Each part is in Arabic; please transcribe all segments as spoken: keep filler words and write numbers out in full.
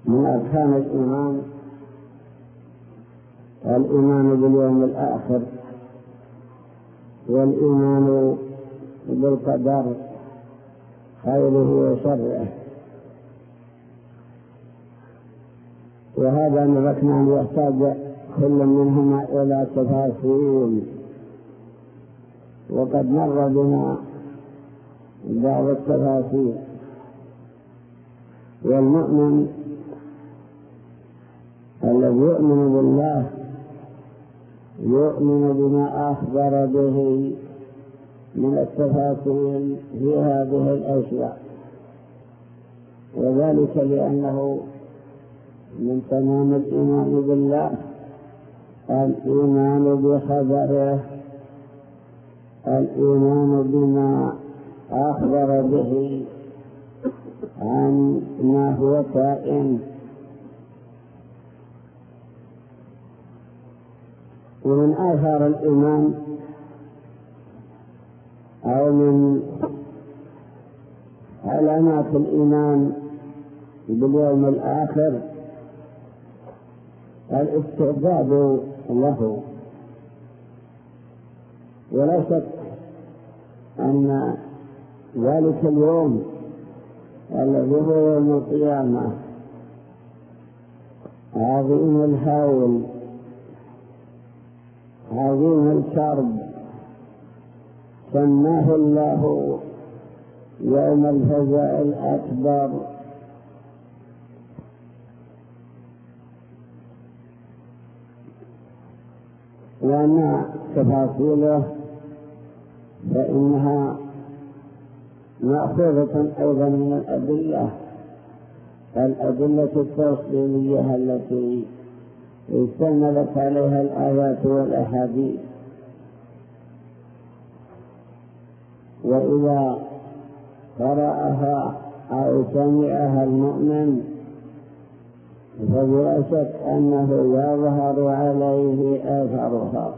من أركان الإيمان الإيمان باليوم الآخر والإيمان بالقدر خيره وشره، وهذا من ركنان يحتاج كل منهما إلى تفاصيل، وقد مر بنا بعض التفاصيل. والمؤمن الذي يؤمن بالله يؤمن بما أخبر به من التفاصيل في هذه الأشياء، وذلك لأنه من تمام الإيمان بالله الإيمان بخبره، الإيمان بما أخبر به عن ما هو كائن. ومن آثار الإيمان أو من علامات الإيمان باليوم الآخر الاستعداد له، ولا شك أن ذلك اليوم الذي هو يوم القيامة عظيم الهول عظيم الكرب، سماه الله يوم الفزع الأكبر، وأما تفاصيله فإنها مأخوذة أيضا من الأدلة الأدلة التفصيلية التي اشتملت عليها الآيات والأحاديث. وإذا قرأها أو سمعها المؤمن فبلا شك أنه يظهر عليه آثارها،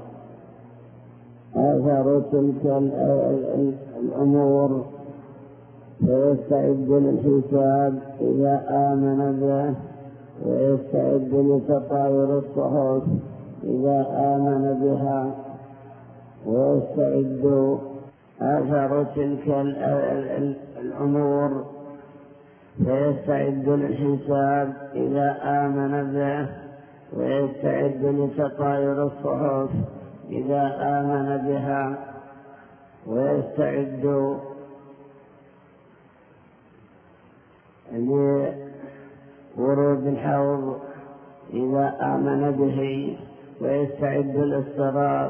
آثار تلك الأمور، فيستعد للحساب إذا آمن به، ويستعد لتطاير الصحف إذا آمن بها، ويستعد آثار تلك الأمور فيستعد للحساب إذا آمن به، ويستعد لتطاير الصحف إذا آمن بها، ويستعد لورود الحوض إذا آمن به، ويستعد للصراط.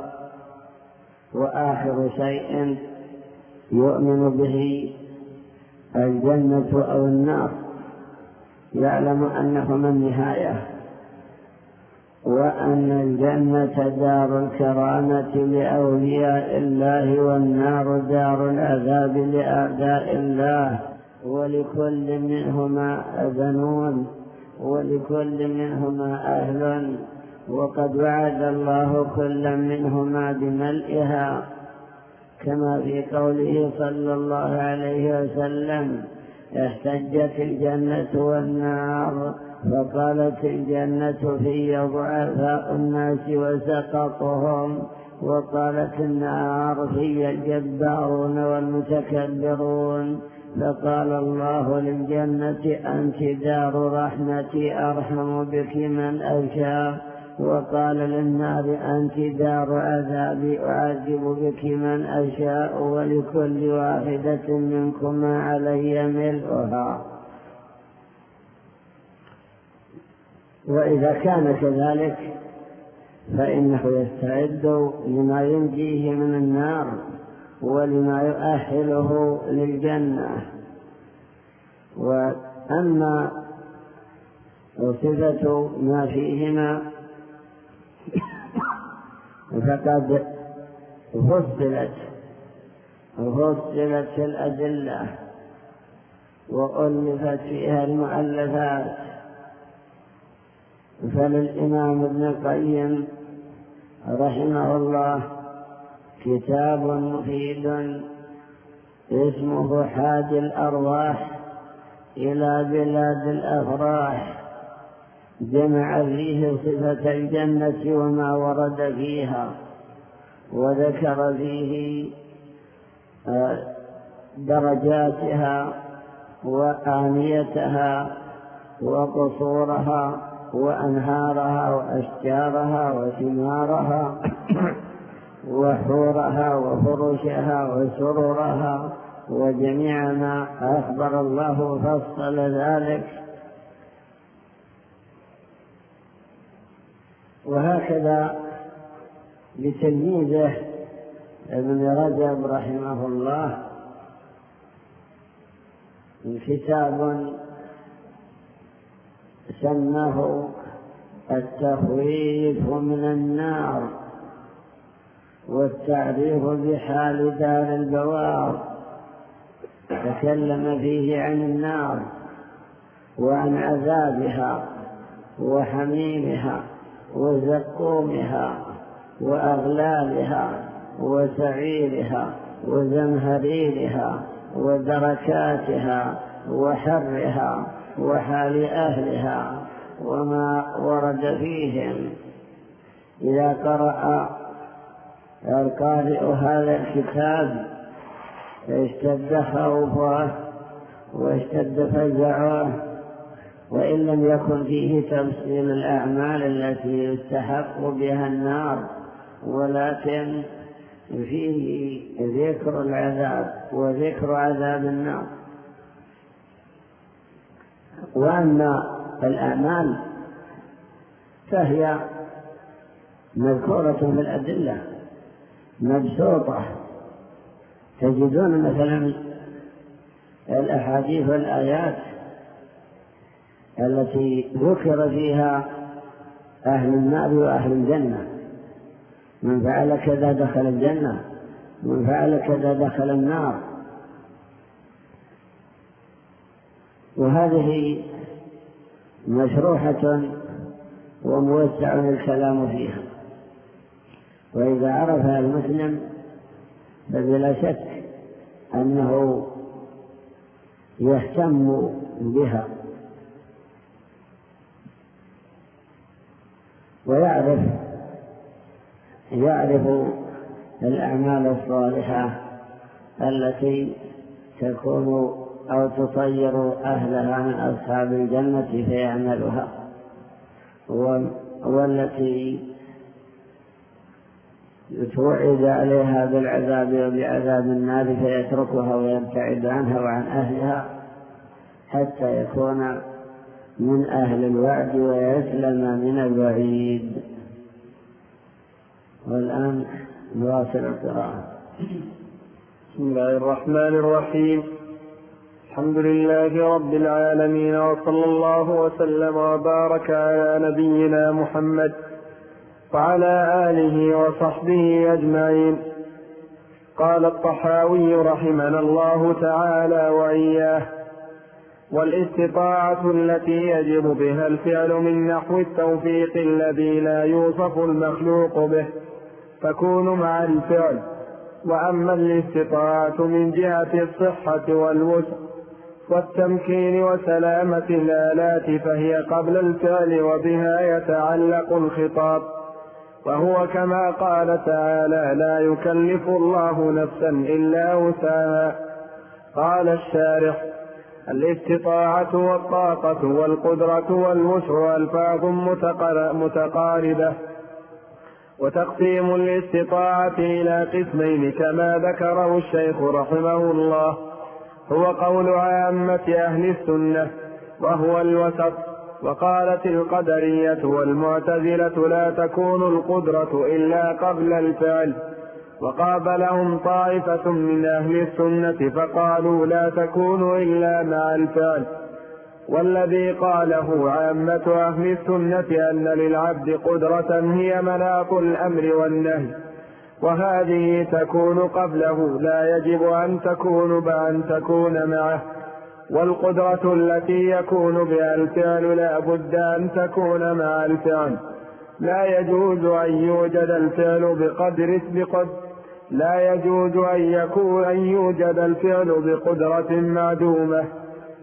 وآخر شيء يؤمن به الجنة أو النار، يعلم أنهما النهاية، وأن الجنة دار الكرامة لأولياء الله، والنار دار العذاب لأعداء الله، ولكل منهما أذنون، ولكل منهما أهل، وقد وعد الله كل منهما بملئها، كما في قوله صلى الله عليه وسلم: احتجت الجنة والنار، فقالت الجنة في ضعفاء الناس وسقطهم، وقالت النار في الجبارون والمتكبرون، فقال الله للجنة: أنت دار رحمتي أرحم بك من أشاء، وقال للنار: أنت دار عذابي أعذب بك من أشاء، ولكل واحدة منكما علي ملؤها. وإذا كان كذلك فإنه يستعد لما ينجيه من النار ولما يؤهله للجنة. وأما صفة ما فيهما فقد فصلت فصلت في الأدلة وألفت فيها المؤلفات. فللإمام ابن القيم رحمه الله كتاب مفيد اسمه حاد الأرواح إلى بلاد الأفراح، جمع فيه صفة الجنة وما ورد فيها، وذكر فيه درجاتها وآنيتها وقصورها وأنهارها وأشجارها وثمارها وحورها وفرشها وسررها وجميع ما أخبر الله فصل ذلك. وهكذا لتلميذه ابن رجب رحمه الله كتاب سماه التخويف من النار والتعريف بحال دار البوار، تكلم فيه عن النار وعن عذابها وحميمها وزقومها وأغلالها وسعيرها وزمهريرها ودركاتها وحرها وحال أهلها وما ورد فيهم. إذا قرأ القارئ هذا الكتاب اشتد خوفه واشتد فزعه، وإن لم يكن فيه تفصيل الأعمال التي يستحق بها النار، ولكن فيه ذكر العذاب وذكر عذاب النار. وأما الأعمال فهي مذكورة في الأدلة مبسوطة، تجدون مثلا الأحاديث والآيات التي ذكر فيها أهل النار وأهل الجنة، من فعل كذا دخل الجنة، من فعل كذا دخل النار. وهذه مشروحة وموسع الكلام فيها، وإذا عرفها المسلم فبلا شك أنه يهتم بها ويعرف يعرف الأعمال الصالحة التي تكون أو تطير أهلها من أصحاب الجنة فيعملها، والتي توعد عليها بالعذاب وبعذاب النار فيتركها ويبتعد عنها وعن أهلها حتى يكون من أهل الوعد ويسلم من الوعيد. والآن نواصل القراءة. بسم الله الرحمن الرحيم. الحمد لله رب العالمين، وصلى الله وسلم وبارك على نبينا محمد وعلى آله وصحبه أجمعين. قال الطحاوي رحمنا الله تعالى وإياه: والاستطاعة التي يجب بها الفعل من نحو التوفيق الذي لا يوصف المخلوق به تكون مع الفعل. وأما الاستطاعة من جهة الصحة والوسع والتمكين وسلامة الآلات فهي قبل الفعل، وبها يتعلق الخطاب، وهو كما قال تعالى: لا يكلف الله نفسا إلا وسعها. قال الشارح: الاستطاعة والطاقة والقدرة والوسع ألفاظ متقاربة، وتقسيم الاستطاعة إلى قسمين كما ذكره الشيخ رحمه الله، هو قول عامة أهل السنة وهو الوسط. وقالت القدرية والمعتزلة: لا تكون القدرة إلا قبل الفعل. وقابلهم طائفة من أهل السنة فقالوا: لا تكون إلا مع الفعل. والذي قاله عامة أهل السنة أن للعبد قدرة هي مناط الأمر والنهي، وهذه تكون قبله، لا يجب أن تكون بأن تكون معه. والقدرة التي يكون بها الفعل لا بد أن تكون مع الفعل. لا يجوز أن يوجد الفعل بقدر بقدر لا يجوز أن يكون أن يوجد الفعل بقدرة معدومة،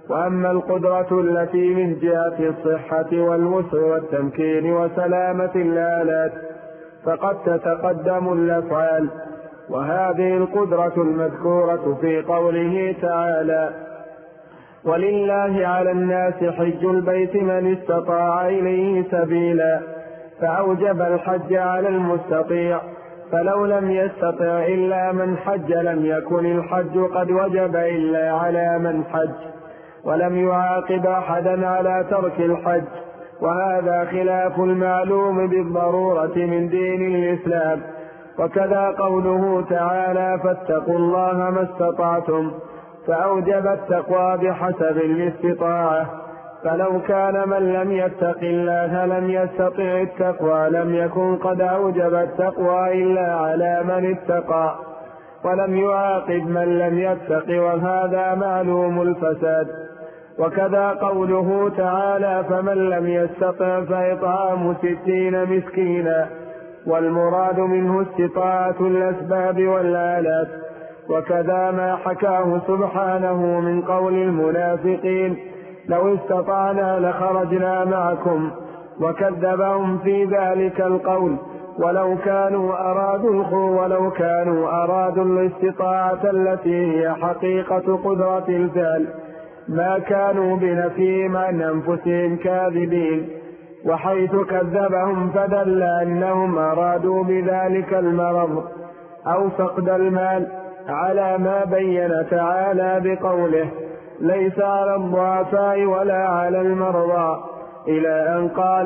وأما القدرة التي من جهة الصحة والوسع والتمكين وسلامة الآلات فقد تتقدم الأفعال، وهذه القدرة المذكورة في قوله تعالى: ولله على الناس حج البيت من استطاع إليه سبيلا، فأوجب الحج على المستطيع، فلو لم يستطع إلا من حج لم يكن الحج قد وجب إلا على من حج، ولم يعاقب أحدا على ترك الحج، وهذا خلاف المعلوم بالضرورة من دين الإسلام. وكذا قوله تعالى: فاتقوا الله ما استطعتم، فأوجب التقوى بحسب الاستطاعة، فلو كان من لم يتق الله لم يستطع التقوى لم يكن قد أوجب التقوى إلا على من اتقى، ولم يعاقب من لم يتق، وهذا معلوم الفساد. وكذا قوله تعالى: فمن لم يستطع فإطعام ستين مسكينا، والمراد منه استطاعة الأسباب والآلات. وكذا ما حكاه سبحانه من قول المنافقين: لو استطعنا لخرجنا معكم، وكذبهم في ذلك القول ولو كانوا أرادوا الخو ولو كانوا أرادوا الاستطاعة التي هي حقيقة قدرة الفعل ما كانوا بنفيهم عن أنفسهم كاذبين. وحيث كذبهم فدل أنهم أرادوا بذلك المرض أو فقد المال، على ما بين تعالى بقوله: ليس على الضعفاء ولا على المرضى، إلى أن قال: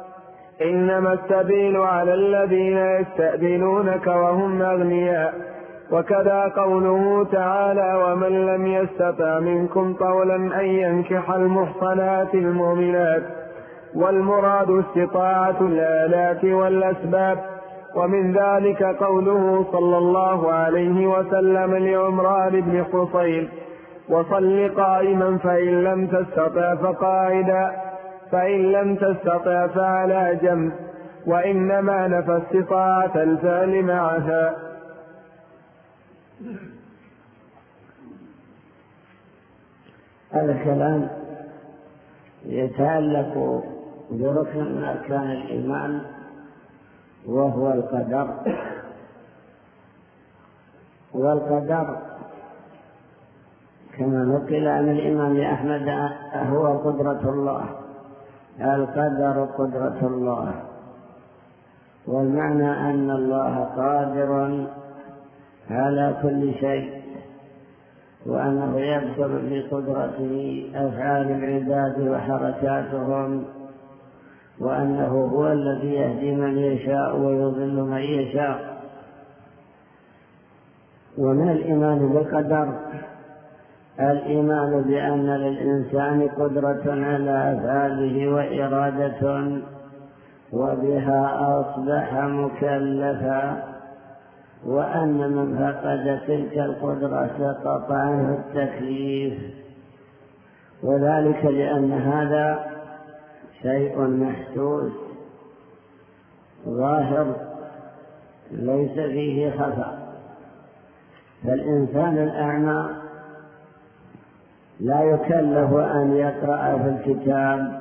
إنما السبيل على الذين يستأذنونك وهم أغنياء. وكذا قوله تعالى: ومن لم يستطع منكم طولا أن ينكح المحصنات المؤمنات، والمراد استطاعة الآلات والأسباب. ومن ذلك قوله صلى الله عليه وسلم لعمران بن حصين: وصل قائما فإن لم تستطع فقاعدا، فإن لم تستطع فعلى جنب، وإنما نفى استطاعة الفعل معها. هذا الكلام يتعلق بركن من أركان الإيمان وهو القدر. والقدر كما نقل عن الإمام أحمد هو قدرة الله، القدر قدرة الله، والمعنى أن الله قادر على كل شيء، وأنه يبصر بقدرته أفعال العباد وحركاتهم، وأنه هو الذي يهدي من يشاء ويضل من يشاء. ومن الإيمان بالقدر الإيمان بأن للإنسان قدرة على أفعاله وإرادة، وبها أصبح مكلفا، وأن من فقد تلك القدرة سقط عنه التكليف، وذلك لأن هذا شيء محسوس ظاهر ليس فيه خفاء. فالإنسان الأعمى لا يكلف أن يقرأ في الكتاب،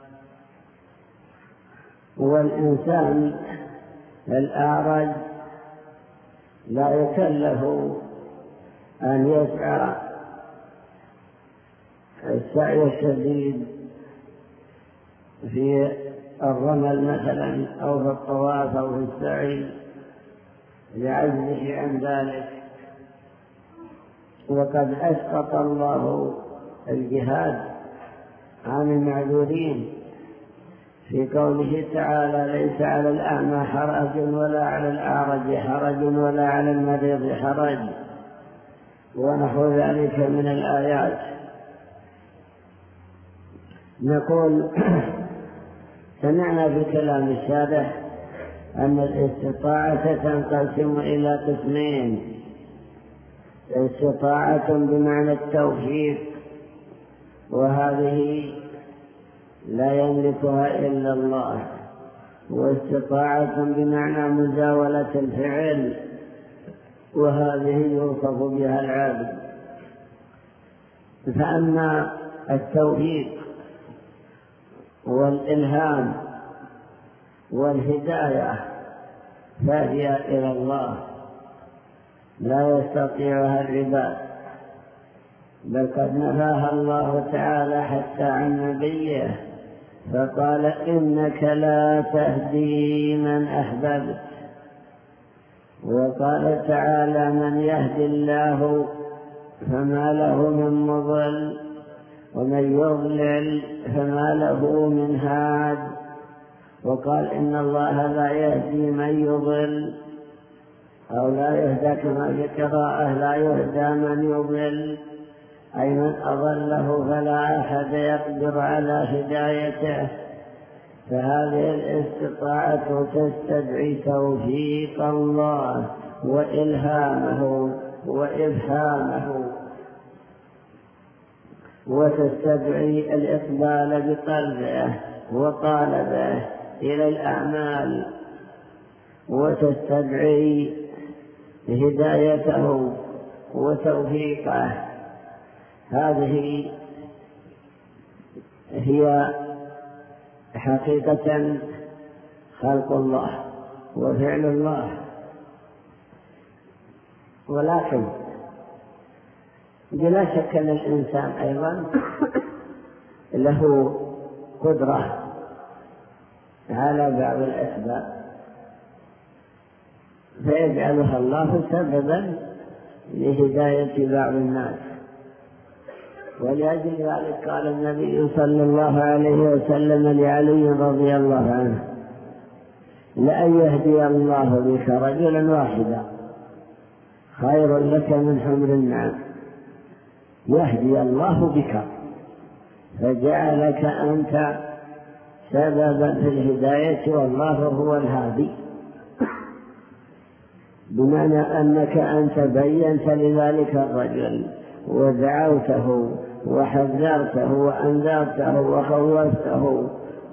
والإنسان الأعرج لا يكلف أن يسعى السعي الشديد في الرمل مثلا أو في الطواف أو في السعي لعجزه عن ذلك. وقد أسقط الله الجهاد عن المعذورين في قوله تعالى: ليس على الأعمى حرج ولا على الأعرج حرج ولا على المريض حرج، ونحو ذلك من الآيات. نقول سمعنا في كلام الشارح أن الاستطاعة تنقسم إلى قسمين: استطاعة بمعنى التوفيق، وهذه لا يملكها إلا الله، واستطاعة بمعنى مزاولة الفعل، وهذه يوصف بها العبد. فأما التوفيق والإلهام والهداية فهي إلى الله لا يستطيعها العباد، بل قد نفاها الله تعالى حتى عن نبيه فقال إنك لا تهدي من أحببت، وقال تعالى من يهدي الله فما له من مضل ومن يضلل فما له من هاد، وقال إن الله لا يهدي من يضل أو لا يهدى كما في قراءة لا يهدى من يضل، أي من أضله فلا أحد يقدر على هدايته. فهذه الاستطاعة تستدعي توفيق الله وإلهامه وإفهامه، وتستدعي الإقبال بقلبه وطالبه إلى الأعمال، وتستدعي هدايته وتوفيقه. هذه هي حقيقة خلق الله وفعل الله. ولكن بلا شك أن الإنسان أيضا له قدرة على بعض الأسباب فيجعلها الله سببا لهداية بعض الناس، ولأجل ذلك قال النبي صلى الله عليه وسلم لعلي رضي الله عنه لأن يهدي الله بك رجلا واحدا خير لك من حمر النعم. يهدي الله بك فجعلك أنت سببا في الهداية والله هو الهادي، بمعنى أنك أنت بينت لذلك الرجل ودعوته وحذرته وأنذرته وخوفته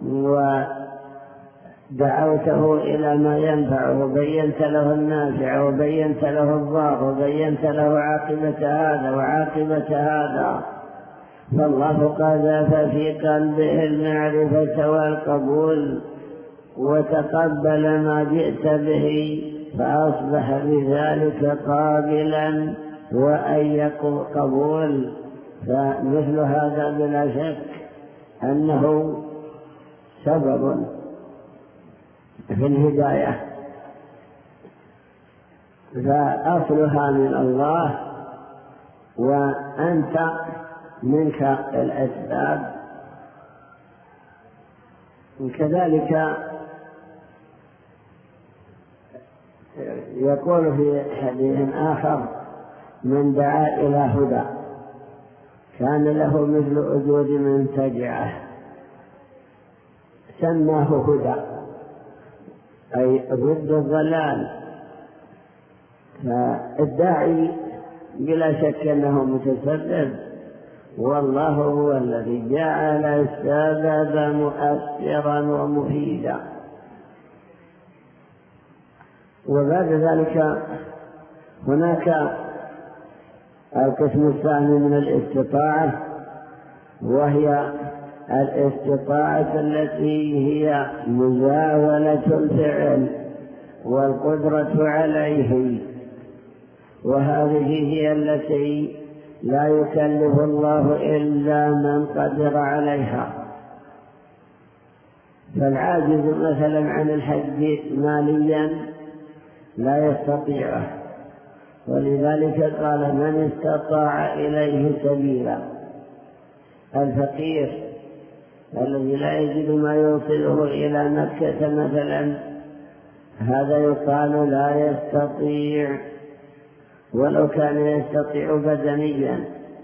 ودعوته إلى ما ينفعه وبينت له النافع وبينت له الضار وبينت له عاقبة هذا وعاقبة هذا، فالله قذف في قلبه المعرفة والقبول وتقبل ما جئت به فأصبح بذلك قابلا وأي قبول. فمثل هذا بلا شك أنه سبب في الهداية، فأصلها من الله وأنت منك الأسباب. كذلك يقول في حديث آخر من دعا إلى هدى كان له مثل أجود من تجعه سماه هدى أي ضد الضلال. فالداعي بلا شك أنه متسبب، والله هو الذي جعل السبب مؤثرا ومفيدا. وبعد ذلك هناك القسم الثاني من الاستطاعة، وهي الاستطاعة التي هي مزاولة الفعل والقدرة عليه، وهذه هي التي لا يكلف الله إلا من قدر عليها. فالعاجز مثلا عن الحج ماليا لا يستطيعه، ولذلك قال من استطاع إليه سبيلا. الفقير الذي لا يجد ما يوصله إلى مكة مثلا هذا يقال لا يستطيع ولو كان يستطيع بدنيا.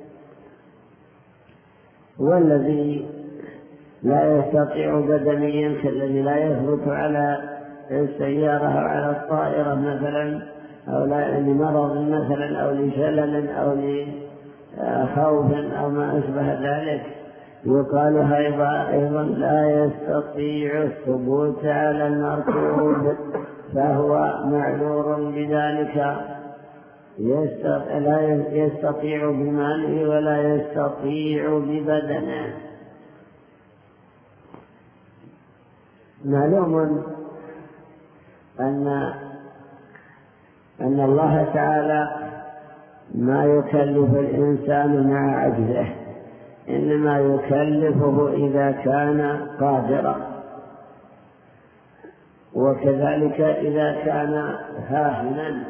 والذي لا يستطيع بدنيا كالذي لا يثبت على السيارة أو على الطائرة مثلا، أو لمرض مثلا أو لشلل أو لخوف أو ما أشبه ذلك، يقال أيضا لا يستطيع الثبوت على المركوب فهو معذور بذلك. لا يستطيع بماله ولا يستطيع ببدنه. معلوم أن أن الله تعالى ما يكلف الإنسان مع عجزه، إنما يكلفه إذا كان قادرا، وكذلك إذا كان فاهما.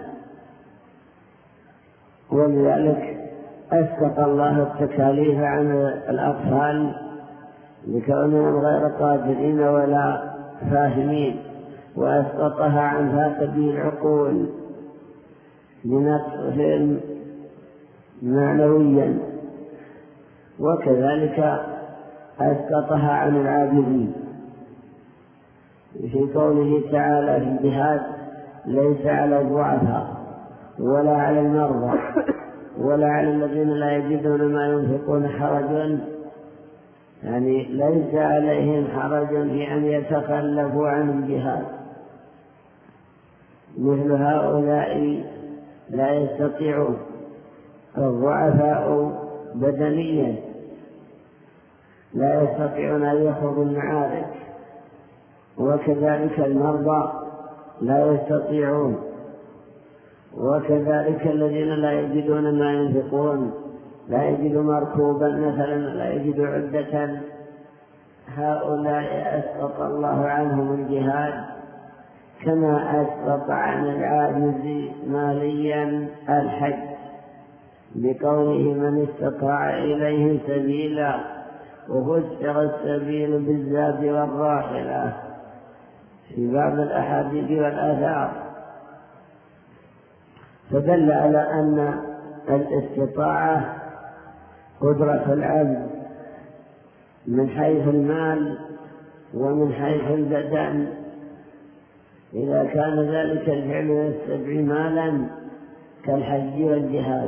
ولذلك أسقط الله التكاليف عن الأطفال لكونهم غير قادرين ولا فاهمين، وأسقطها عن فاقدي العقول لنقصهم معنويا، وكذلك أسقطها عن العابدين في قوله تعالى في الجهاد: ليس على الضعفاء ولا على المرضى ولا على الذين لا يجدون ما ينفقون حرج، يعني ليس عليهم حرج في أن يتخلفوا عن الجهاد. مثل هؤلاء لا يستطيعون، الضعفاء بدنيا لا يستطيعون أن يخوضوا المعارك، وكذلك المرضى لا يستطيعون، وكذلك الذين لا يجدون ما ينفقون، لا يجد مركوبا مثلا، لا يجد عدة، هؤلاء أسقط الله عنهم الجهاد، كما أسقط عن العاجز ماليا الحج بقوله: من استطاع إليه سبيلا، وفسر السبيل بالزاد والراحلة في بعض الأحاديث والآثار، فدل على أن الاستطاعة قدرة العبد من حيث المال ومن حيث البدن. إذا كان ذلك الفعل يستدعي مالا كالحج والجهاد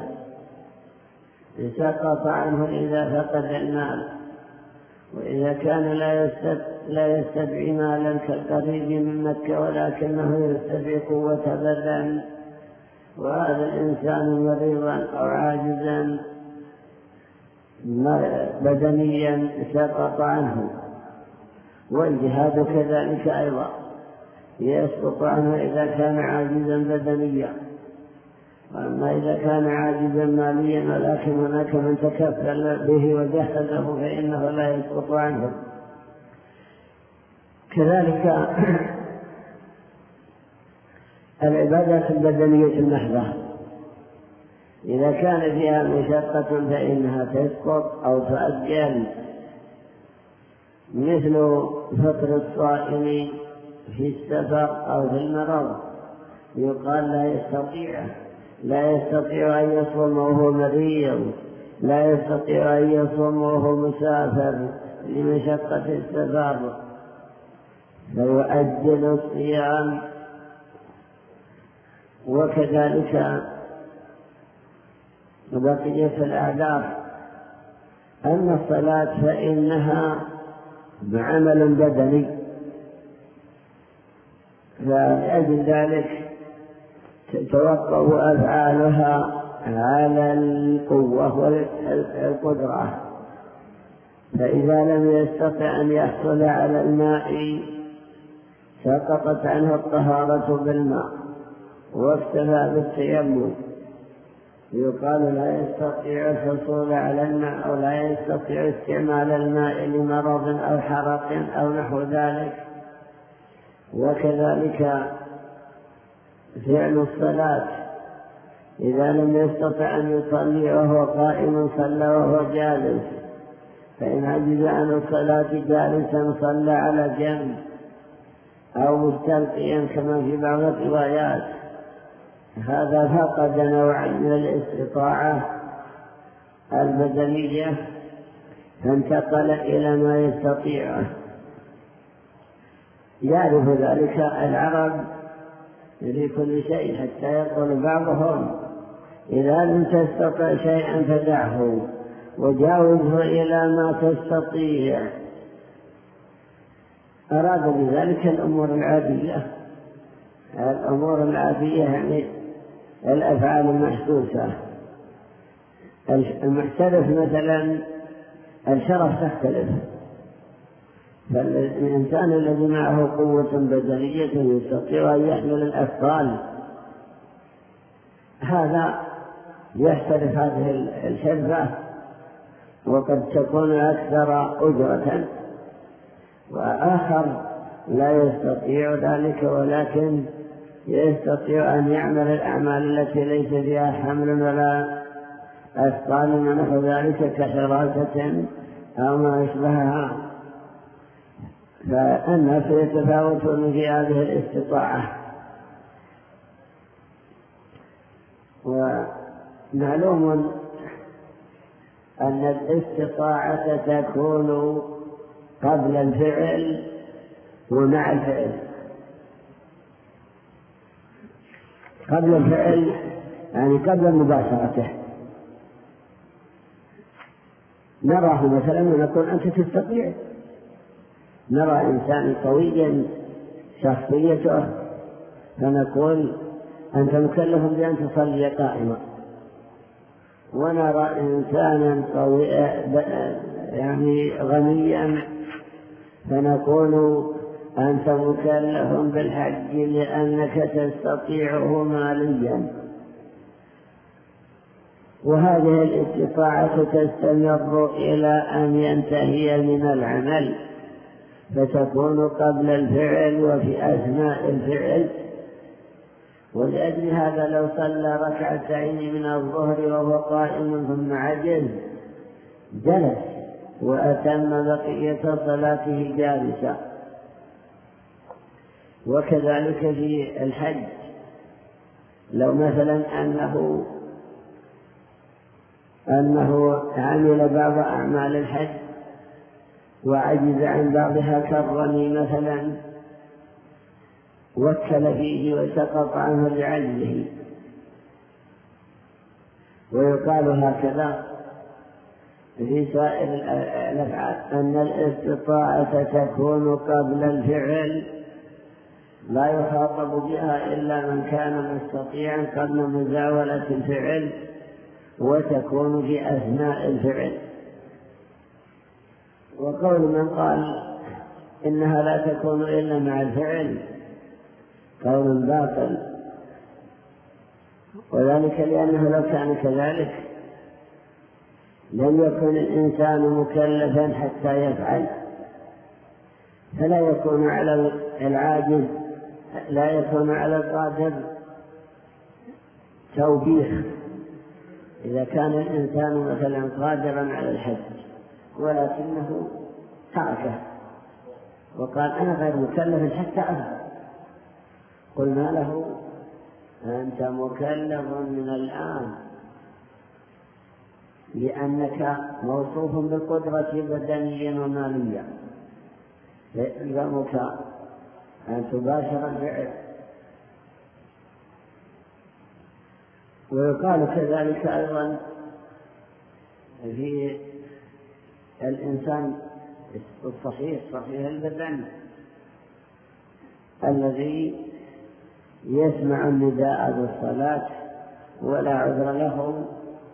سقط عنه إذا فقد المال، وإذا كان لا يستدعي مالا كالقريب من مكة ولكنه يستدعي قوة بدن، وهذا الإنسان مريضا أو عاجزا بدنيا سقط عنه. والجهاد كذلك أيضا يسقط عنه إذا كان عاجزا بدنيا، وأما إذا كان عاجزا ماليا ولكن هناك من تكفل به وجهزه فإنه لا يسقط عنه. كذلك العبادات البدنية المحضة إذا كان فيها مشقة فإنها تسقط أو تؤجل، مثل فطر الصائم في السفر أو في المرض، يقال لا يستطيع لا يستطيع أن يصوم وهو مريض، لا يستطيع أن يصوم وهو مسافر لمشقة السفر، فيؤجل الصيام. وكذلك بقية الأعذار. أما الصلاة فإنها بعمل بدني، فلأجل ذلك تتوقف أفعالها على القوة والقدرة، فإذا لم يستطع أن يحصل على الماء سقطت عنه الطهارة بالماء واكتفى بالتيمم، يقال لا يستطيع الحصول على الماء أو لا يستطيع استعمال الماء لمرض أو حرق أو نحو ذلك. وكذلك فعل الصلاة إذا لم يستطع أن يصلي وهو قائم صلى وهو جالس، فإن عجز عن الصلاة جالسا صلى على جنب أو مستلقيا كما في بعض الروايات. هذا فقد نوعا من الاستطاعة البدنية فانتقل إلى ما يستطيعه. يعرف ذلك العرب في كل شيء، حتى يقول بعضهم: إذا لم تستطع شيئا فدعه وجاوزه إلى ما تستطيع. أراد بذلك الأمور العادية الأمور العادية يعني الأفعال المحسوسة. المحترف مثلا الشرف تختلف، فالإنسان الذي معه قوة بدنية يستطيع أن يحمل الأثقال هذا يحترف هذه الحرفة، وقد تكون أكثر أجرة، وآخر لا يستطيع ذلك ولكن يستطيع أن يعمل الأعمال التي ليس فيها حمل ولا أثقال ونحو ذلك كحراسة أو ما أشبهها. فالناس يتفاوتون في هذه الاستطاعة. ومعلوم أن الاستطاعة تكون قبل الفعل ومع الفعل. قبل الفعل يعني قبل مباشرته، نراه مثلا ونقول أنت تستطيع. نرى إنسان قويا شخصيته فنقول أنت مكلف بأن تصلي قائما، ونرى إنسانا قويا يعني غنيا فنقول أنت مكلف بالحج لأنك تستطيعه ماليا. وهذه الاستطاعة تستمر إلى أن ينتهي من العمل، فتكون قبل الفعل وفي أثناء الفعل. ولأجل هذا لو صلى ركعتين من الظهر وهو قائم ثم عجز جلس وأتم بقية صلاته جالسا. وكذلك في الحج، لو مثلا أنه أنه عمل بعض أعمال الحج وعجز عن بعضها كالرمي مثلا، وكل فيه وسقط عنه لعجزه. ويقال هكذا في سائر الأفعال أن الاستطاعة تكون قبل الفعل، لا يخاطب بها إلا من كان مستطيعا قبل مزاولة الفعل، وتكون في أثناء الفعل. وقول من قال إنها لا تكون إلا مع الفعل قول باطل، وذلك لأنه لو كان كذلك لم يكن الإنسان مكلفا حتى يفعل، فلا يكون على العاجز لا يكون على القادر توبيخ. إذا كان الإنسان مثلا قادرا على الحج ولكنه تركه وقال أنا غير مكلف حتى أفعل، قلنا له أنت مكلف من الآن لأنك موصوف بالقدرة بدنيا وماليا، يلزمك أن تباشر الفعل. ويقال كذلك أيضا في الإنسان الصحيح صحيح البدن الذي يسمع النداء بالصلاة ولا عذر له،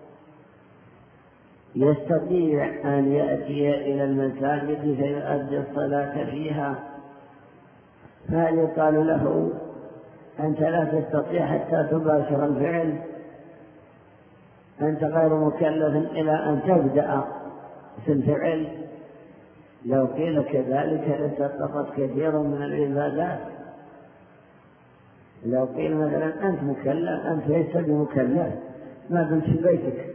يستطيع أن يأتي إلى المساجد فيؤدي الصلاة فيها، فهل يقال له أنت لا تستطيع حتى تباشر الفعل، أنت غير مكلف إلى أن تبدأ في الفعل؟ لو قيل كذلك لسقطت كثير من العبادات. لو قيل مثلا أنت مكلف، أنت ليس بمكلف ما دمت في بيتك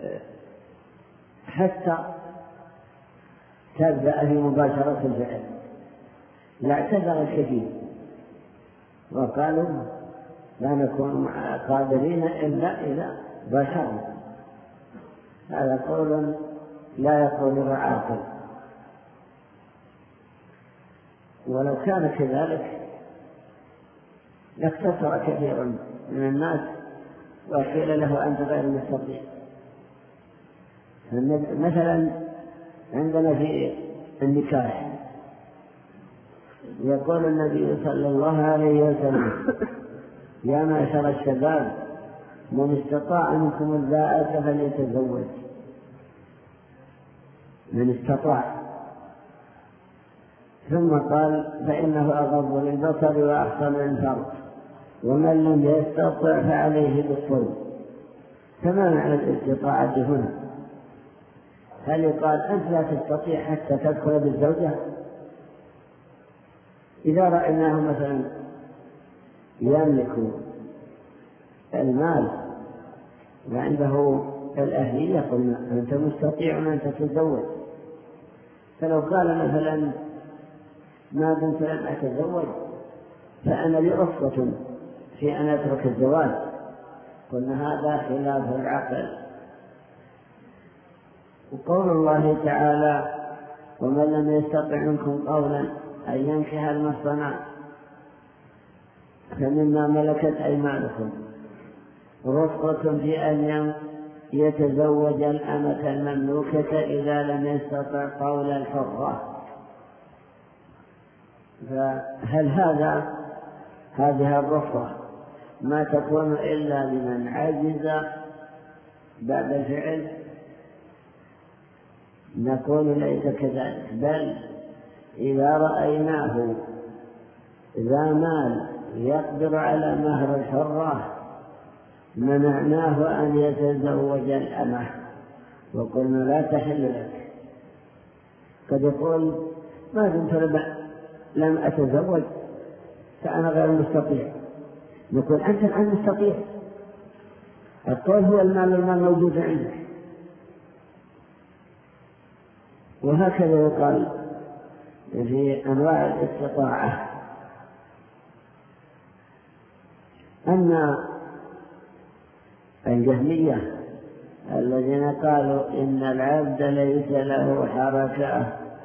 حتى تبدأ في مباشرة الفعل، لاعتذر الكثير وقالوا لا نكون قادرين إلا إذا باشرنا. هذا قول لا يقوله عاقل. ولو كان كذلك لاقتصر كثير من الناس وقيل له أنت غير مستطيع. مثلا عندنا في النكاح يقول النبي صلى الله عليه وسلم يا معشر الشباب من استطاع منكم الباءة فليتزوج، من استطاع. ثم قال فإنه أغض للبصر وأحسن للفرج، ومن لم يستطع فعليه بالصوم. فما معنى الاستطاعة هنا؟ هل يقال أنت لا تستطيع حتى تدخل بالزوجة؟ إذا رأيناه مثلا يملك المال وعنده الأهلية قلنا أنت مستطيع أن تتزوج. فلو قال مثلا ما دمت لم أتزوج فأنا لي رخصة في أن أترك الزواج، قلنا هذا خلاف العقل. وقول الله تعالى ومن لم يستطع منكم قولا أن ينكح المحصنات فمما ملكت أيمانكم رخصة في أن يتزوج الأمة المملوكة إذا لم يستطع قول الحرة. فهل هذا هذه الرخصة ما تكون إلا لمن عجز بعد الفعل؟ نقول ليس كذلك، بل إذا رأيناه ذا مال يقدر على مهر الحرة منعناه أن يتزوج الأمة وقلنا لا تحل لك. قد يقول ما دمت لم أتزوج فأنا غير مستطيع، نقول أنت الآن مستطيع، القول هو المال المال موجود عندك. وهكذا يقال في أنواع الاستطاعة. أما الجهمية الذين قالوا إن العبد ليس له حركة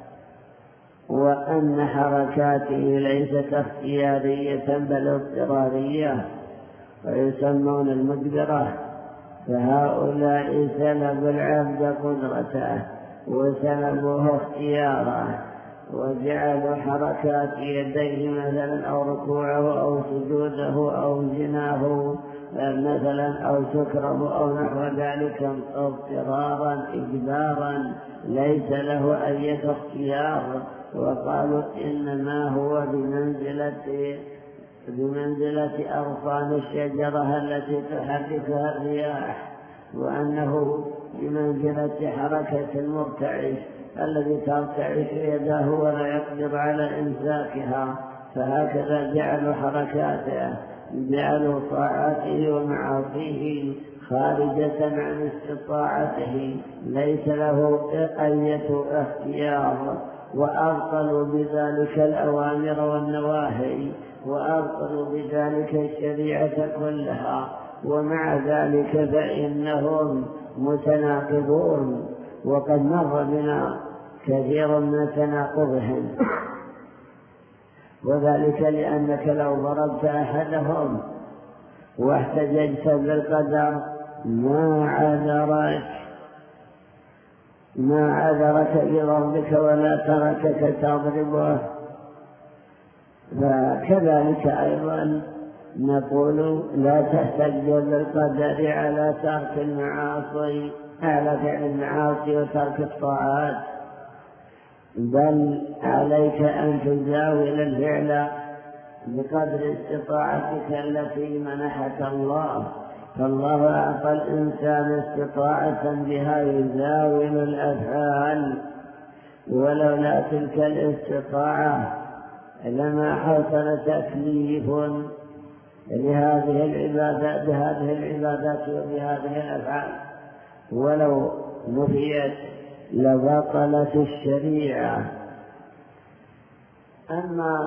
وأن حركاته ليست اختيارية بل اضطرارية ويسمون المجبرة، فهؤلاء سلبوا العبد قدرته وسلبوه اختياره وجعلوا حركات يديه مثلا أو ركوعه أو سجوده أو جناه مثلا أو سكره أو نحو ذلك اضطرارا إجبارا ليس له أي اختيار. وقالوا إنما هو بمنزلة بمنزلة أغصان الشجرة التي تحركها الرياح، وأنه بمنزلة حركة المرتعش الذي ترتعش يداه ولا يقدر على إمساكها. فهكذا جعلوا حركاته جعلوا طاعته ومعاصيه خارجة عن استطاعته ليس له أي اختيار، وأبطلوا بذلك الأوامر والنواهي وأبطلوا بذلك الشريعة كلها. ومع ذلك فإنهم متناقضون، وقد مر بنا كثير من تناقضهم، وذلك لأنك لو ضربت أحدهم واحتججت بالقدر ما عذرك ما عذرك بضربك ولا تركك تضربه. فكذلك أيضا نقول لا تحتج بالقدر على ترك المعاصي على فعل المعاصي وترك الطاعات، بل عليك أن تزاول الفعل بقدر استطاعتك التي منحك الله. فالله أعطى الإنسان استطاعة بها يزاول الأفعال، ولولا تلك الاستطاعة لما حصل تكليف لهذه العبادات بهذه العبادات وبهذه الأفعال، ولو نفيت لبطلت الشريعة. أما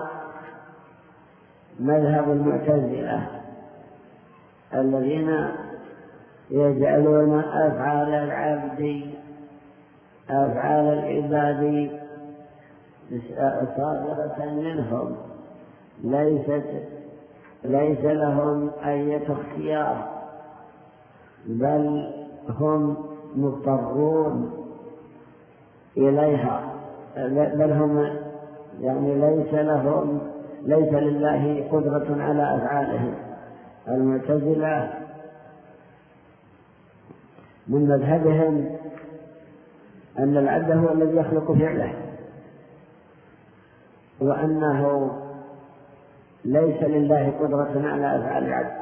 مذهب المعتزلة الذين يجعلون أفعال العبد أفعال العباد صادرة منهم ليست ليس لهم أي اختيار، بل هم مضطرون إليها، بل هم يعني ليس لهم ليس لله قدرة على أفعالهم. المعتزلة من مذهبهم أن العبد هو الذي يخلق فعله، وأنه ليس لله قدرة على أفعال العبد،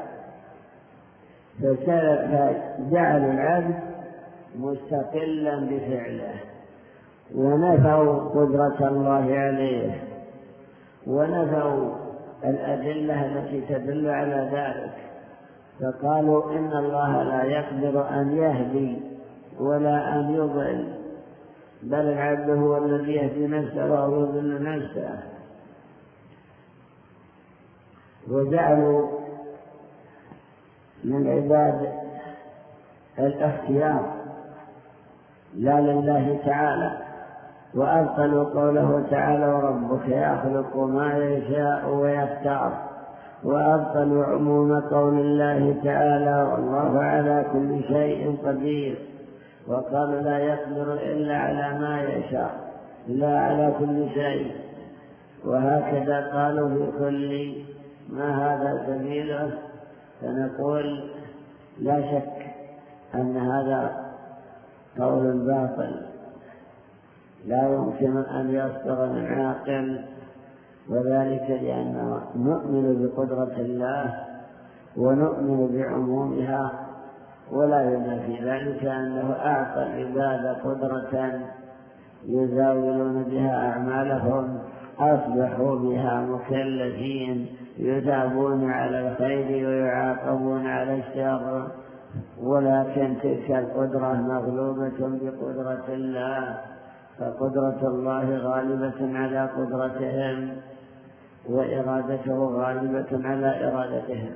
فجعلوا العبد مستقلا بفعله ونفوا قدرة الله عليه ونفوا الأدلة التي تدل على ذلك، فقالوا إن الله لا يقدر أن يهدي ولا أن يضل، بل العبد هو الذي يهدي نفسه وهو يضل نفسه. وجعلوا للعباد الاختيار لا لله تعالى، وأبطلوا قوله تعالى وربك يخلق ما يشاء ويختار، وأبطلوا عموم قول الله تعالى والله على كل شيء قدير، وقالوا لا يقدر إلا على ما يشاء لا على كل شيء، وهكذا قالوا في كل ما هذا سبيله. فنقول لا شك أن هذا قول باطل لا يمكن أن يصدر من عاقل، وذلك لأننا نؤمن بقدرة الله ونؤمن بعمومها، ولا ينافي ذلك أنه أعطى العباد قدرة يزاولون بها أعمالهم، أصبحوا بها مكلفين، يثابون على الخير ويعاقبون على الشر، ولكن تلك القدرة مغلوبة بقدرة الله، فقدرة الله غالبة على قدرتهم وإرادته غالبة على إرادتهم.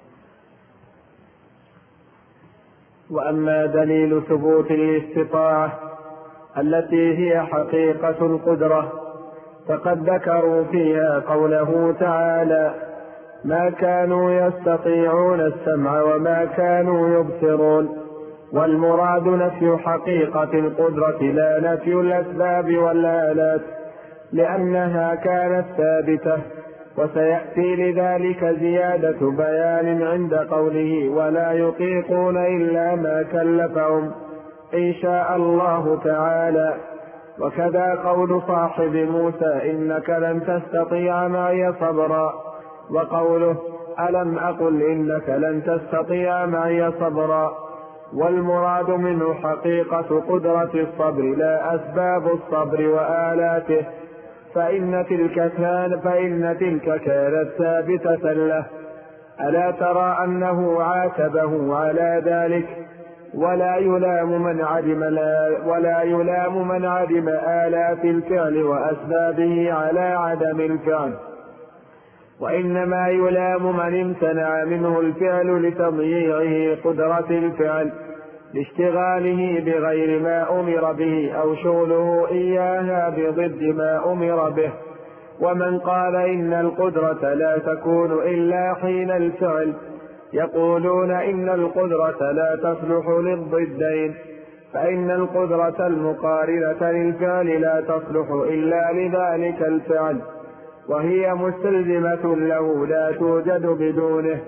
وأما دليل ثبوت الاستطاعة التي هي حقيقة القدرة فقد ذكروا فيها قوله تعالى ما كانوا يستطيعون السمع وما كانوا يبصرون، والمراد نفي حقيقة القدرة لا نفي الأسباب والآلات، لأنها كانت ثابتة، وسيأتي لذلك زيادة بيان عند قوله ولا يطيقون إلا ما كلفهم إن شاء الله تعالى. وكذا قول صاحب موسى إنك لن تستطيع معي صبرا، وقوله ألم أقل إنك لن تستطيع معي صبرا، والمراد منه حقيقة قدرة الصبر لا أسباب الصبر وآلاته، فإن تلك, كان فإن تلك كانت ثابتة له. ألا ترى أنه عاتبه على ذلك؟ ولا يلام من عدم ولا يلام من عدم آلات الفعل وأسبابه على عدم الفعل، وإنما يلام من امتنع منه الفعل لتضييعه قدرة الفعل لاشتغاله بغير ما أمر به أو شغله إياها بضد ما أمر به. ومن قال إن القدرة لا تكون إلا حين الفعل يقولون إن القدرة لا تصلح للضدين، فإن القدرة المقارنة للفعل لا تصلح إلا لذلك الفعل، وهي مستلزمة له لا توجد بدونه.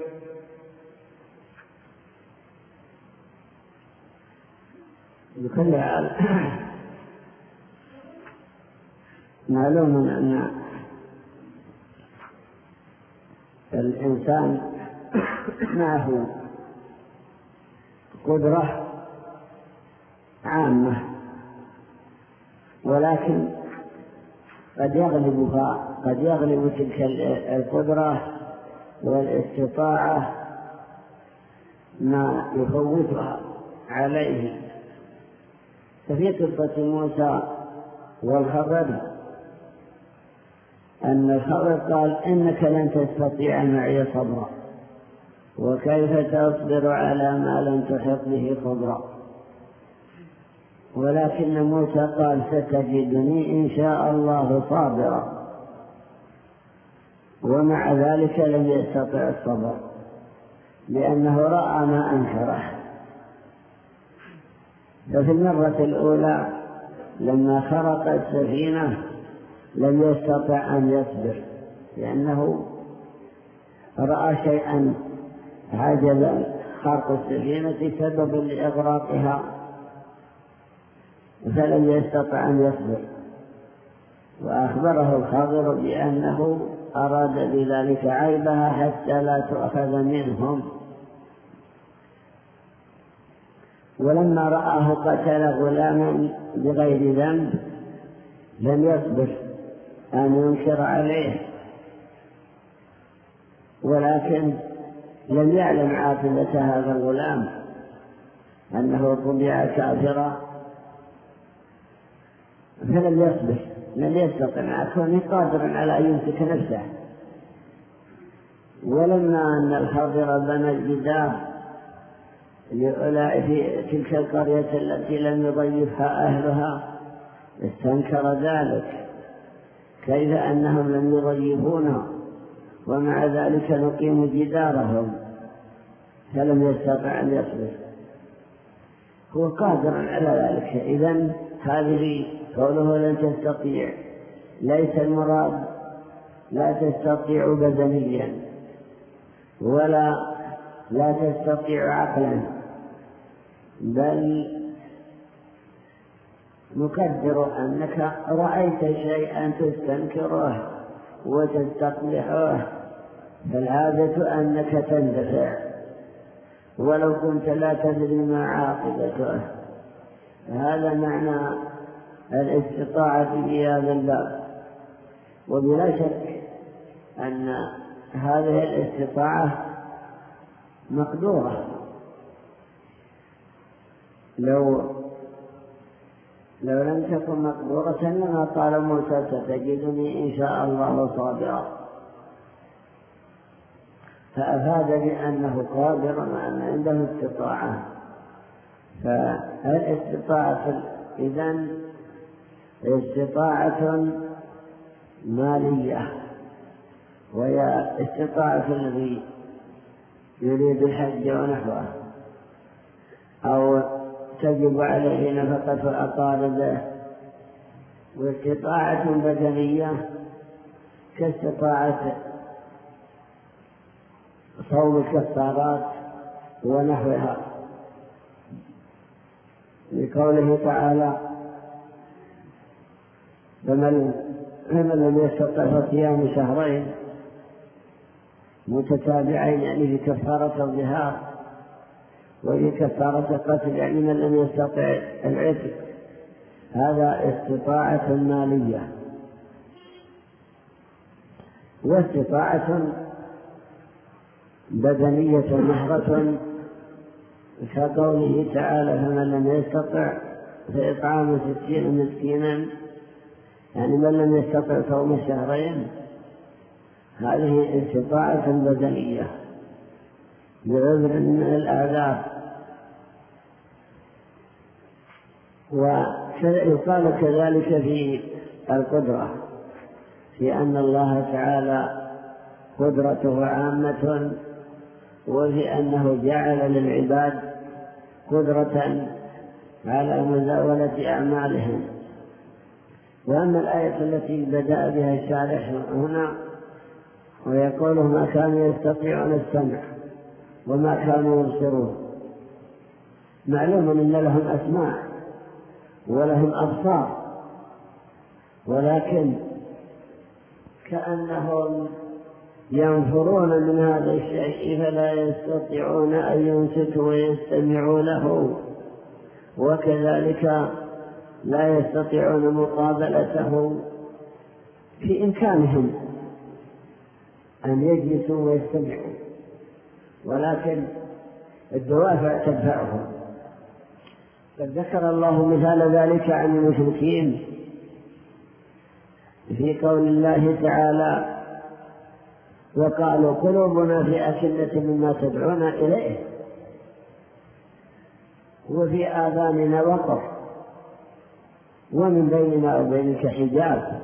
بكل حال معلوم أن الإنسان معه قدرة عامة، ولكن قد يغلبها قد يغلب تلك القدرة والاستطاعة ما يفوتها عليه. ففي قصة موسى والخضر أن الخضر قال إنك لن تستطيع معي صبرا، وكيف تصبر على ما لم تحط به خبرا، ولكن موسى قال ستجدني إن شاء الله صابرا، ومع ذلك لم يستطع الصبر لأنه رأى ما أنكره. ففي المرة الأولى لما خرق السفينة لم يستطع أن يصبر لأنه رأى شيئا عجبا خرق السفينة سبب لإغراقها فلم يستطع أن يصبر، وأخبره الخضر بأنه أراد بذلك عيبها حتى لا تؤخذ منهم. ولما رآه قتل غلاما بغير ذنب لم يصبر أن ينكر عليه، ولكن لم يعلم عاقبة هذا الغلام أنه طبع كافرا، فلم يصبر، لم يستطع مع كونه قادرا على أن يمسك نفسه. ولما أن الخضر بنى الجدار في تلك القرية التي لم يضيفها أهلها استنكر ذلك، كيف أنهم لم يضيفونها ومع ذلك نقيم جدارهم، فلم يستطع أن يصبر، هو قادر على ذلك. إذن هذه قوله لن تستطيع ليس المراد لا تستطيع بدنيا ولا لا تستطيع عقلا، بل نقدر أنك رأيت شيئا تستنكره وتستقبحه، فالعادة أنك تندفع ولو كنت لا تدري ما عاقبته. هذا معنى الاستطاعة في هذا الباب. وبلا شك أن هذه الاستطاعة مقدورة، لو لو لم تكن مقدورة لما قال موسى ستجدني إن شاء الله صابرا، فأفاد بأنه قادر وأن عنده استطاعة. فالاستطاعة إذن استطاعة مالية، وهي استطاعة الذي يريد الحج ونحوه، أو تجب عليه نفقة أقاربه. واستطاعة بدنية كاستطاعة صوم الكفارات ونحوها، لقوله تعالى فمن لم يستطع فصيام شهرين متتابعين، يعني في كفارة الظهار وفي كفارة القتل، يعني من لم يستطع العتق. هذا استطاعة مالية. واستطاعة بدنية محضة كقوله تعالى فمن لم يستطع فإطعام ستين مسكينا، يعني من لم يستطع صوم شهرين. هذه استطاعة بدنية بعذر من الآثار. ويقال كذلك في القدرة، في أن الله تعالى قدرته عامة، وفي أنه جعل للعباد قدرة على مزاولة أعمالهم. وأما الآية التي بدأ بها الشارح هنا ويقول ما كانوا يستطيعون السمع وما كانوا يبصرون، معلوم أن لهم أسماع ولهم أبصار، ولكن كأنهم ينفرون من هذا الشيء فلا يستطيعون أن ينصتوا ويستمعوا له، وكذلك لا يستطيعون مقابلته. في إمكانهم أن يجلسوا ويستمعوا، ولكن الدوافع تدفعهم. فذكر الله مثال ذلك عن المشركين في قول الله تعالى وقالوا قلوبنا في أكنة مما تدعونا إليه وفي آذاننا وقر ومن بيننا وبينك حجاب.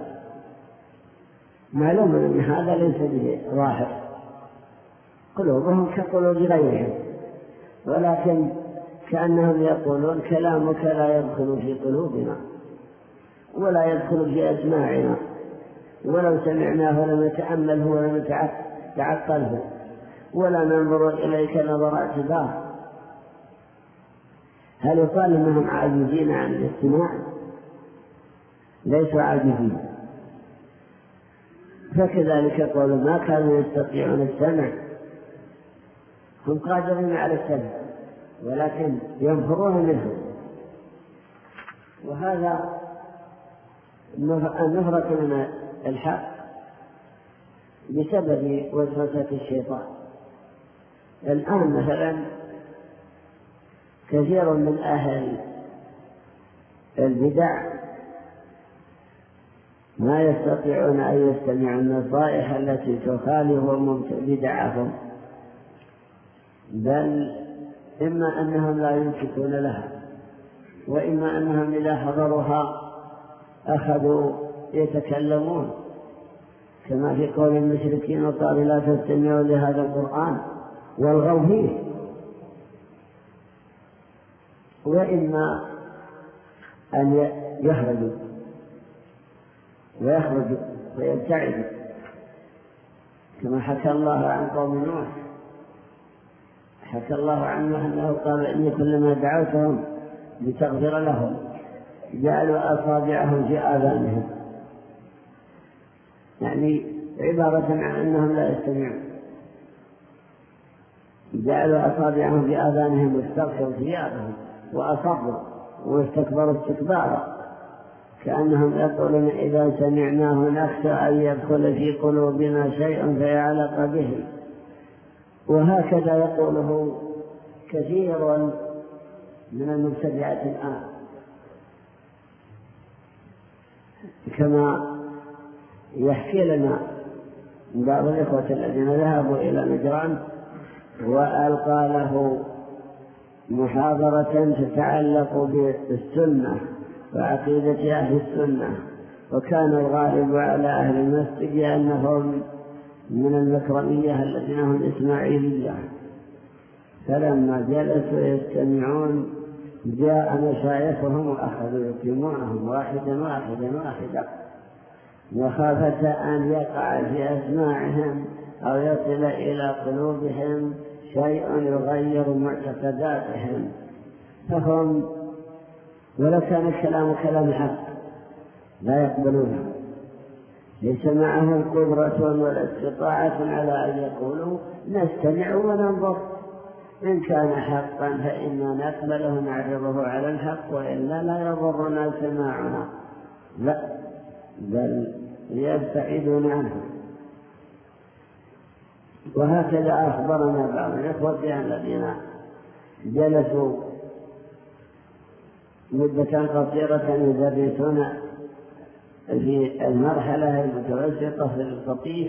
معلوم أن هذا ليس به ظاهر، قلوبهم كقلوب غيرهم، ولكن كأنهم يقولون كلامك لا يدخل في قلوبنا ولا يدخل في أسماعنا، ولو سمعناه لم نتأمله ولم نتعقله ولا ننظر إليك نظر اعتبار. هل يقال أنهم عاجزين عن الاستماع؟ ليسوا عاجزين. فكذلك قولوا ما كانوا يستطيعون السمع، هم قادرين على السمع ولكن ينفرون منه. وهذا النفرة من الحق بسبب وسوسة الشيطان. الآن مثلا كثير من أهل البدع ما يستطيعون أن يستمعوا النصائح التي تخالف بدعهم، بل إما أنهم لا ينصتون لها، وإما أنهم إذا حضروها أخذوا يتكلمون، كما في قول المشركين وقالوا لا تستمعوا لهذا القرآن والغوا فيه. وإما أن يخرجوا ويخرجوا ويبتعدوا، كما حكى الله عن قوم نوح، حكى الله عنه أنه قال إني كلما دعوتهم لتغفر لهم جعلوا أصابعهم في آذانهم، يعني عبارة عن أنهم لا يستمعون، جعلوا أصابعهم في آذانهم واستغشوا ثيابهم وأصروا واستكبروا استكبارا، كأنهم يقولون إذا سمعناه نخشى أن يدخل في قلوبنا شيء فيعلق به. وهكذا يقوله كثير من المبتدعة الآن، كما يحكي لنا بعض الإخوة الذين ذهبوا إلى نجران وألقى له محاضرة تتعلق بالسنة وعقيدة أهل السنة، وكان الغالب على أهل المسجد أنهم من المكرمية الذين هم إسماعيلية. فلما جلسوا يستمعون جاء مشايخهم وأخذوا يقيمونهم واحدا واحدا واحدا، مخافة أن يقع في أسماعهم أو يصل إلى قلوبهم شيء يغير معتقداتهم، فهم ولو كان الكلام كلام حق لا يقبلونه، ليس معهم قدرة ولا استطاعة على أن يقولوا نستمع وننظر، إن كان حقا فإنا نقبله نعرضه على الحق، وإلا لا يضرنا سماعنا، لا بل يبتعدون عنه. وهكذا أخبرنا بعض الإخوة الذين جلسوا مدة قصيرة يدرسون في المرحلة المتوسطة في القطيف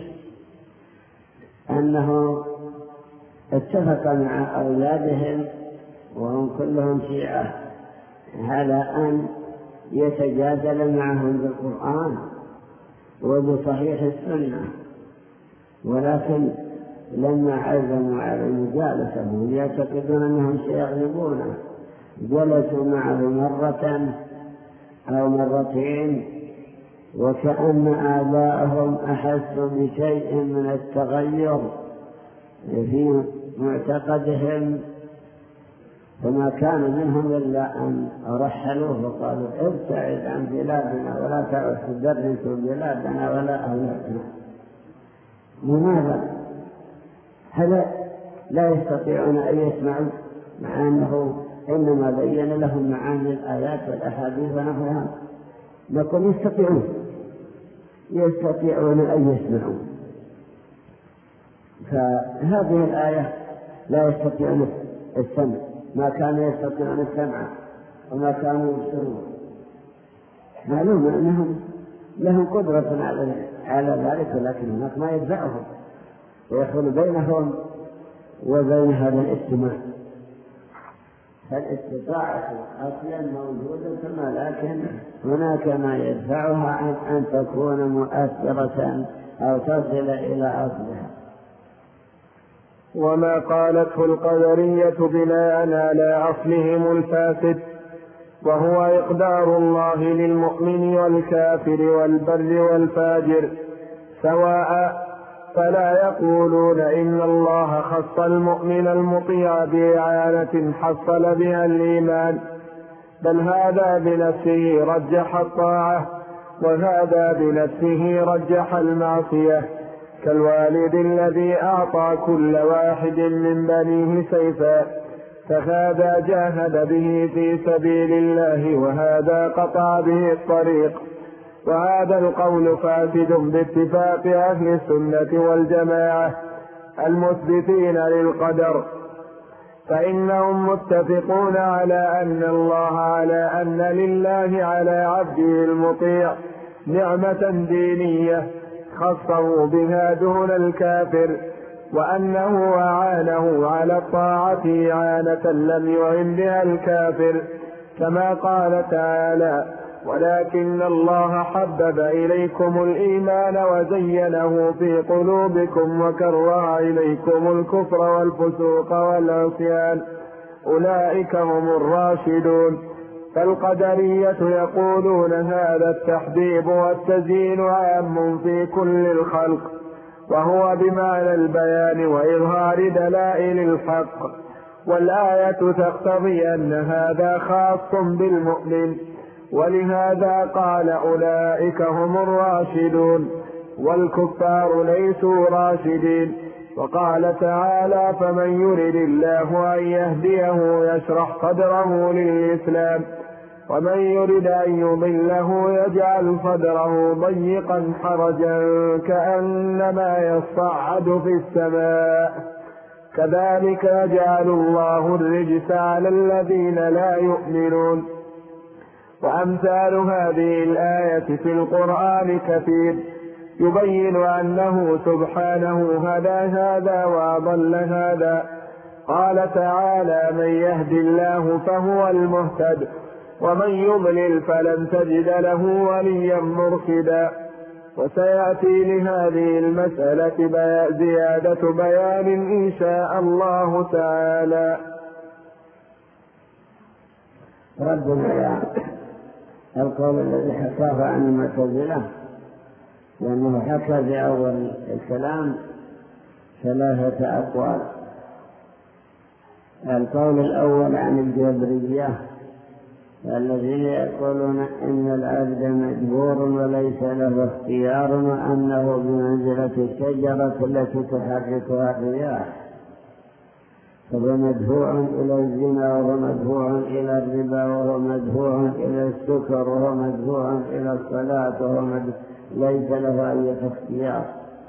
أنه اتفق مع أولادهم وهم كلهم شيعة على أن يتجادل معهم بالقرآن وبصحيح السنة، ولكن لما عزموا على المجالسة ويعتقدون أنهم سيغلبونه جلسوا معه مرة أو مرتين، وكأن آباءهم أحسوا بشيء من التغير في معتقدهم، فما كان منهم إلا أن رحلوه وقالوا ابتعد عن بلادنا ولا تعد تدرس بلادنا ولا أهلنا. لماذا؟ هذا لا يستطيعون أن يسمعوا، مع أنه إنما بين لهم معاني الآيات والأحاديث ونحوها. نقول يستطيعون يستطيعون أن يسمعوا، فهذه الآية لا يستطيعون السمع، ما كانوا يستطيعون السمع وما كانوا يبصرون. معلوم أنهم لهم قدرة على ذلك، ولكن هناك ما يدفعهم ويحول بينهم وبين هذا الاستماع. فالاستطاعة أصلا موجودة، لكن هناك ما يدفعها عن أن تكون مؤثرة أو تصل إلى أصلها. وما قالته القدرية بناء على أصلهم الفاسد، وهو إقدار الله للمؤمن والكافر والبر والفاجر سواء، فلا يقولون إن الله خص المؤمن المطيع بإعانة حصل بها الإيمان، بل هذا بنفسه رجح الطاعة، وهذا بنفسه رجح المعصية، كالوالد الذي أعطى كل واحد من بنيه سيفا، فهذا جاهد به في سبيل الله، وهذا قطع به الطريق. وهذا القول فاسد باتفاق أهل السنة والجماعة المثبتين للقدر، فإنهم متفقون على أن الله على أن لله على عبده المطيع نعمة دينية خصه بها دون الكافر، وأنه أعانه على الطاعة إعانة لم يعن بها الكافر، كما قال تعالى: ولكن الله حبب إليكم الإيمان وزينه في قلوبكم وكره إليكم الكفر والفسوق والعصيان أولئك هم الراشدون. فالقدرية يقولون هذا التحبيب والتزيين عام في كل الخلق، وهو بمعنى البيان وإظهار دلائل الحق، والآية تقتضي أن هذا خاص بالمؤمن، ولهذا قال أولئك هم الراشدون، والكفار ليسوا راشدين. وقال تعالى: فمن يرد الله أن يهديه يشرح صدره للإسلام، ومن يرد أن يضله يجعل صدره ضيقا حرجا كأنما يصعد في السماء، كذلك يجعل الله الرجس على الذين لا يؤمنون. وأمثال هذه الآية في القرآن كثير يبين أنه سبحانه هدى هذا وأضل هذا. قال تعالى: من يهد الله فهو المهتد، ومن يضلل فلن تجد له وليا مرشدا. وسيأتي لهذه المسألة زيادة بيان إن شاء الله تعالى. ربنا يا القول الذي حكاه عن المعتزلة، لأنه حكى في أول الكلام ثلاثة أقوال. القول الأول عن الجبرية الذين يقولون إن العبد مجبور وليس له اختيار، وأنه بمنزلة الشجرة التي تحركها الرياح، فهو مدفوع إلى الزنا، وهو مدفوع إلى الربا، وهو مدفوع إلى السكر، وهو مدفوع إلى الصلاة، وهو مدفوع ليس له أي اختيار.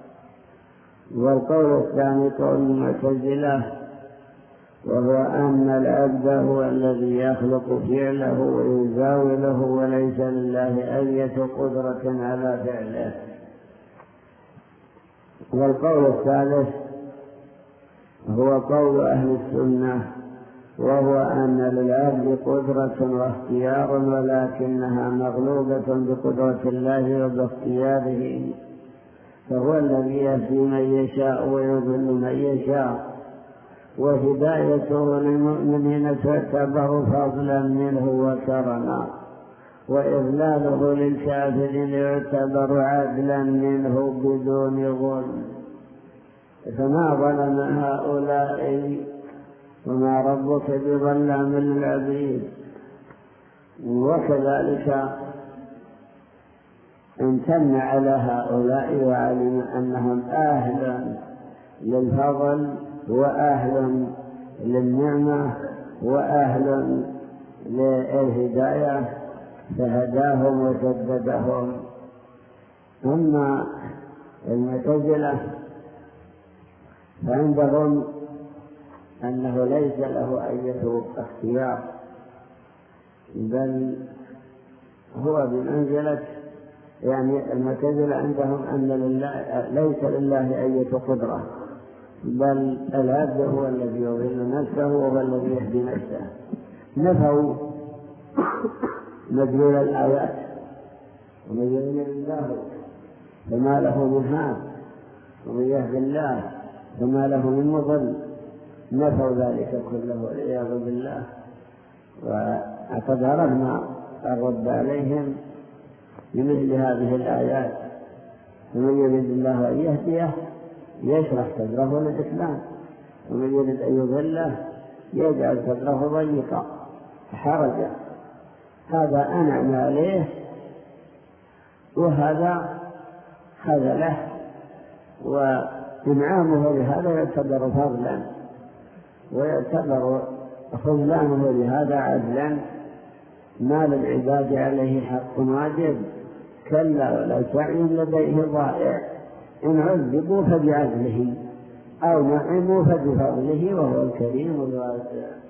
والقول الثاني قول المعتزلة، وهو أن العبد هو الذي يخلق فعله ويزاوله، وليس لله أي قدرة على فعله. والقول الثالث هو قول أهل السنة، وهو أن للعبد قدرة واختيار، ولكنها مغلوبة بقدرة الله وباختياره، فهو الذي يهدي من يشاء ويضل من يشاء، وهدايته للمؤمنين تعتبر فضلا منه وكرما، وإضلاله للكافرين يعتبر عدلا منه بدون ظلم. فما ظلم هؤلاء وما ربك بظلام للعبيد. وكذلك امتن على هؤلاء وعلم أنهم أهل للفضل وأهل للنعمة وأهل للهداية، فهداهم وسددهم. أما المعتزلة فعندهم أنه ليس له أي اختيار، بل هو بمنزلة، يعني المعتزلة عندهم أن لله ليس لله أي قدرة، بل العبد هو الذي يضل نفسه وهو الذي يهدي نفسه. نفوا مدلول الآيات، ومن يضلل الله فما له من هاد، ومن يهدي الله فما له من مضل. نفوا ذلك كله والعياذ بالله. وقد عرفنا الرد عليهم بمثل هذه الآيات: ومن يرد الله أن يهديه يشرح صدره للإسلام، ومن يريد أن يضله يجعل صدره ضيقا حرجا. هذا أنعم عليه وهذا خذله، وإنعامه بهذا يعتبر فضلا ويعتبر خذلانه بهذا عدلا. ما للعباد عليه حق واجب، كلا ولا سعي لديه ضائع، إن عذبوا فبعدله أو نعموا فبفضله وهو الكريم الواسع.